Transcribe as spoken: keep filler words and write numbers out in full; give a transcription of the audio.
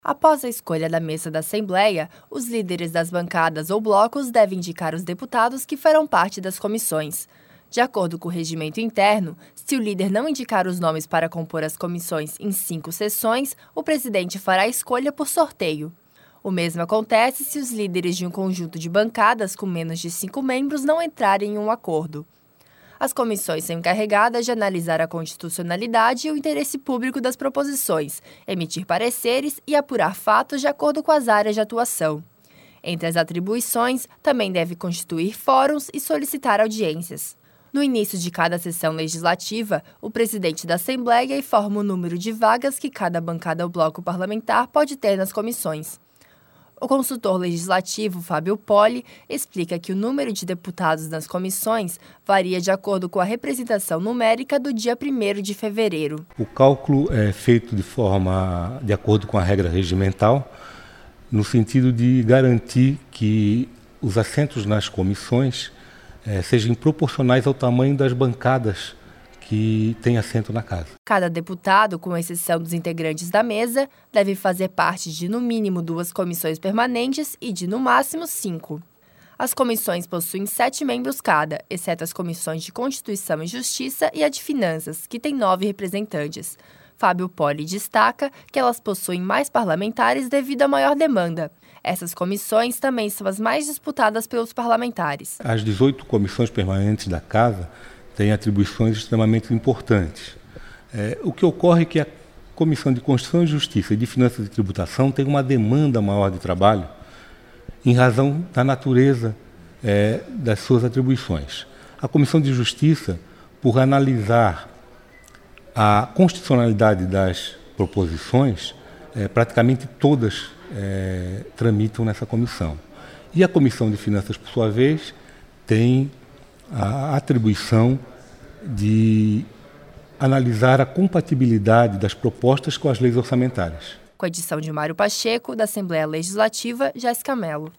Após a escolha da mesa da Assembleia, os líderes das bancadas ou blocos devem indicar os deputados que farão parte das comissões. De acordo com o regimento interno, se o líder não indicar os nomes para compor as comissões em cinco sessões, o presidente fará a escolha por sorteio. O mesmo acontece se os líderes de um conjunto de bancadas com menos de cinco membros não entrarem em um acordo. As comissões são encarregadas de analisar a constitucionalidade e o interesse público das proposições, emitir pareceres e apurar fatos de acordo com as áreas de atuação. Entre as atribuições, também deve constituir fóruns e solicitar audiências. No início de cada sessão legislativa, o presidente da Assembleia informa o número de vagas que cada bancada ou bloco parlamentar pode ter nas comissões. O consultor legislativo Fábio Poli explica que o número de deputados nas comissões varia de acordo com a representação numérica do dia primeiro de fevereiro. O cálculo é feito de forma de acordo com a regra regimental, no sentido de garantir que os assentos nas comissões é, sejam proporcionais ao tamanho das bancadas que tem assento na casa. Cada deputado, com exceção dos integrantes da mesa, deve fazer parte de no mínimo duas comissões permanentes e de no máximo cinco. As comissões possuem sete membros cada, exceto as comissões de Constituição e Justiça e a de Finanças, que tem nove representantes. Fábio Poli destaca que elas possuem mais parlamentares devido à maior demanda. Essas comissões também são as mais disputadas pelos parlamentares. As dezoito comissões permanentes da casa têm atribuições extremamente importantes. É, o que ocorre é que a Comissão de Constituição e Justiça e de Finanças e Tributação tem uma demanda maior de trabalho em razão da natureza é, das suas atribuições. A Comissão de Justiça, por analisar a constitucionalidade das proposições, é, praticamente todas é, tramitam nessa comissão. E a Comissão de Finanças, por sua vez, tem a atribuição de analisar a compatibilidade das propostas com as leis orçamentárias. Com a edição de Mário Pacheco, da Assembleia Legislativa, Jéssica Mello.